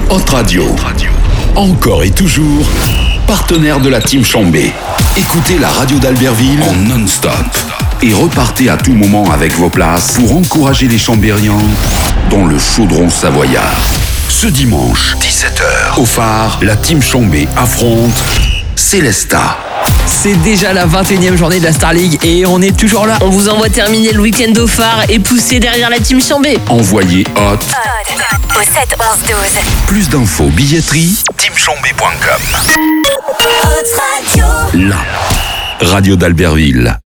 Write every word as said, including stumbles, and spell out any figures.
Hot Radio. Encore et toujours, partenaire de la Team Chambé. Écoutez la radio d'Albertville en non-stop. Et repartez à tout moment avec vos places pour encourager les Chambériens dans le chaudron savoyard. Ce dimanche, dix-sept heures, au phare, la Team Chambé affronte Célesta. C'est déjà la vingt et unième journée de la Star League et on est toujours là. On vous envoie terminer le week-end au phare et pousser derrière la Team Chambé. Envoyez Hot au sept onze douze. Plus d'infos, billetterie, team chambé point com. Hot Radio. La radio d'Albertville.